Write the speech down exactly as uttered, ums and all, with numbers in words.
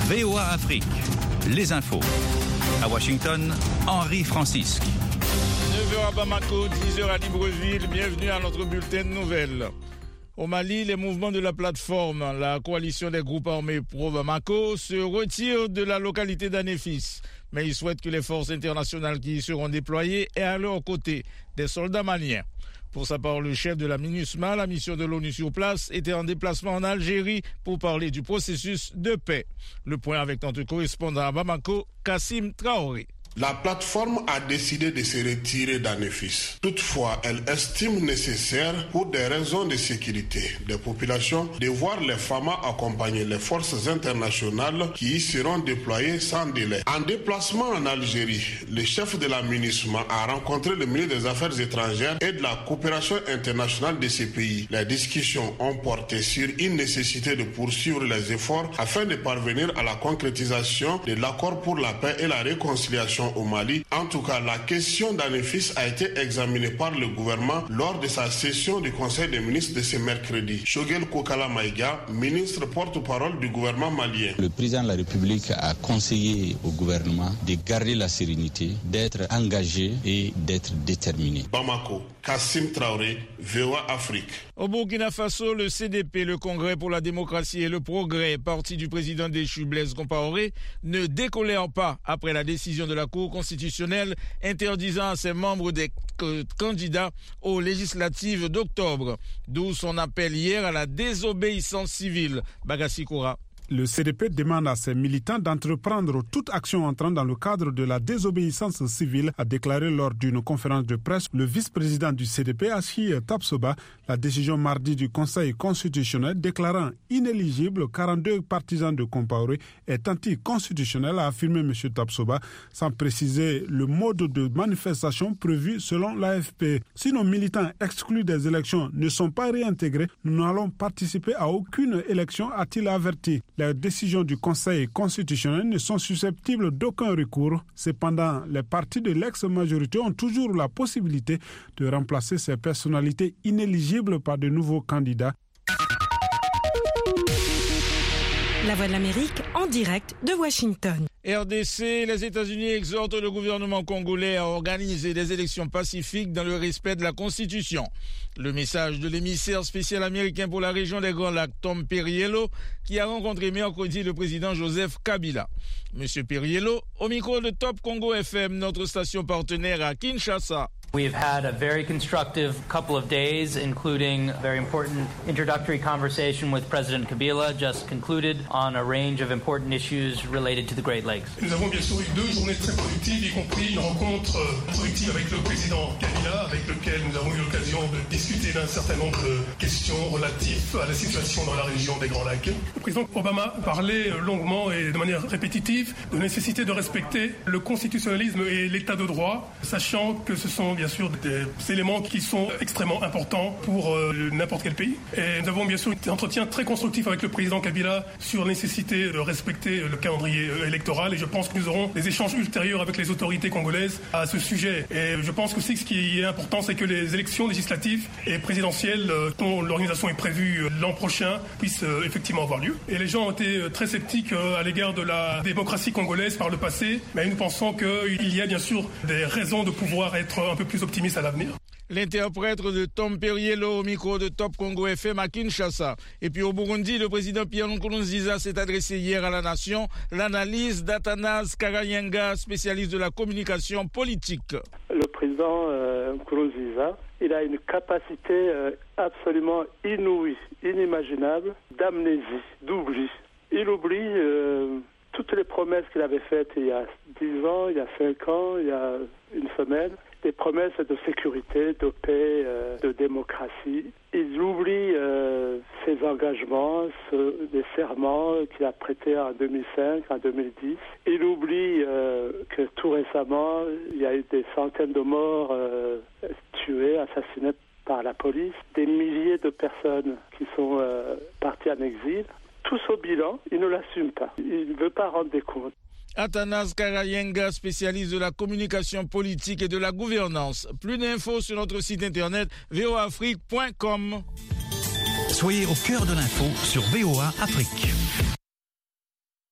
V O A Afrique, les infos. À Washington, Henri Francisque. neuf heures à Bamako, dix heures à Libreville. Bienvenue à notre bulletin de nouvelles. Au Mali, les mouvements de la plateforme, la coalition des groupes armés pro-Bamako, se retirent de la localité d'Anéfis. Mais ils souhaitent que les forces internationales qui y seront déployées aient à leur côté des soldats maliens. Pour sa part, le chef de la MINUSMA, la mission de l'ONU sur place, était en déplacement en Algérie pour parler du processus de paix. Le point avec notre correspondant à Bamako, Kassim Traoré. La plateforme a décidé de se retirer d'Anéfis. Toutefois, elle estime nécessaire, pour des raisons de sécurité des populations, de voir les F A M A accompagner les forces internationales qui y seront déployées sans délai. En déplacement en Algérie, le chef de la MINUSMA a rencontré le ministre des Affaires étrangères et de la coopération internationale de ces pays. Les discussions ont porté sur une nécessité de poursuivre les efforts afin de parvenir à la concrétisation de l'accord pour la paix et la réconciliation au Mali. En tout cas, la question d'Anéfis a été examinée par le gouvernement lors de sa session du Conseil des ministres de ce mercredi. Shogel Kokala Maïga, ministre porte-parole du gouvernement malien. Le président de la République a conseillé au gouvernement de garder la sérénité, d'être engagé et d'être déterminé. Bamako, Kassim Traoré, V O A Afrique. Au Burkina Faso, le C D P, le Congrès pour la démocratie et le progrès, parti du président déchu Blaise Compaoré, ne décolère pas après la décision de la Cour constitutionnelle interdisant à ses membres d'être candidats aux législatives d'octobre. D'où son appel hier à la désobéissance civile. Bagassi Koura. Le C D P demande à ses militants d'entreprendre toute action entrant dans le cadre de la désobéissance civile, a déclaré lors d'une conférence de presse le vice-président du C D P, Achi Tapsoba. La décision mardi du Conseil constitutionnel déclarant inéligible quarante-deux partisans de Compaoré est anticonstitutionnelle, a affirmé M. Tapsoba, sans préciser le mode de manifestation prévu selon l'A F P. Si nos militants exclus des élections ne sont pas réintégrés, nous n'allons participer à aucune élection, a-t-il averti. Les décisions du Conseil constitutionnel ne sont susceptibles d'aucun recours. Cependant, les partis de l'ex-majorité ont toujours la possibilité de remplacer ces personnalités inéligibles par de nouveaux candidats. La Voix de l'Amérique en direct de Washington. R D C, les États-Unis exhortent le gouvernement congolais à organiser des élections pacifiques dans le respect de la Constitution. Le message de l'émissaire spécial américain pour la région des Grands Lacs, Tom Perriello, qui a rencontré mercredi le président Joseph Kabila. Monsieur Perriello, au micro de Top Congo F M, notre station partenaire à Kinshasa. We've had a very constructive couple of days, including a very important introductory conversation with President Kabila, just concluded on a range of important issues related to the Great Lakes. Nous avons bien sûr eu deux journées très productives, y compris une rencontre productive avec le président Kabila, avec lequel nous avons eu l'occasion de discuter d'un certain nombre de questions relatives à la situation dans la région des Grands Lacs. Le président Obama parlait longuement et de manière répétitive de la nécessité de respecter le constitutionnalisme et l'état de droit, sachant que ce sont bien sûr des éléments qui sont extrêmement importants pour euh, n'importe quel pays. Et nous avons bien sûr un entretien très constructif avec le président Kabila sur la nécessité de respecter le calendrier électoral, et je pense que nous aurons des échanges ultérieurs avec les autorités congolaises à ce sujet. Et je pense aussi que ce qui est important, c'est que les élections législatives et présidentielles euh, dont l'organisation est prévue l'an prochain puissent euh, effectivement avoir lieu. Et les gens ont été très sceptiques euh, à l'égard de la démocratie congolaise par le passé, mais nous pensons qu'il y a bien sûr des raisons de pouvoir être un peu plus plus optimiste à l'avenir. L'interprète de Tom Perriello au micro de Top Congo F M à Kinshasa. Et puis au Burundi, le président Pierre Nkurunziza s'est adressé hier à la nation. L'analyse d'Athanase Karayenga, spécialiste de la communication politique. Le président euh, Nkurunziza, il a une capacité euh, absolument inouïe, inimaginable d'amnésie, d'oubli. Il oublie euh, toutes les promesses qu'il avait faites il y a dix ans, il y a cinq ans, il y a une semaine. Des promesses de sécurité, de paix, euh, de démocratie. Il oublie euh, ses engagements, ce, les serments qu'il a prêtés en deux mille cinq, en deux mille dix. Il oublie euh, que tout récemment, il y a eu des centaines de morts euh, tués, assassinés par la police, des milliers de personnes qui sont euh, parties en exil. Tout ce bilan, il ne l'assume pas. Il ne veut pas rendre des comptes. Athanase Karayenga, spécialiste de la communication politique et de la gouvernance. Plus d'infos sur notre site internet v o a afrique point com. Soyez au cœur de l'info sur V O A Afrique.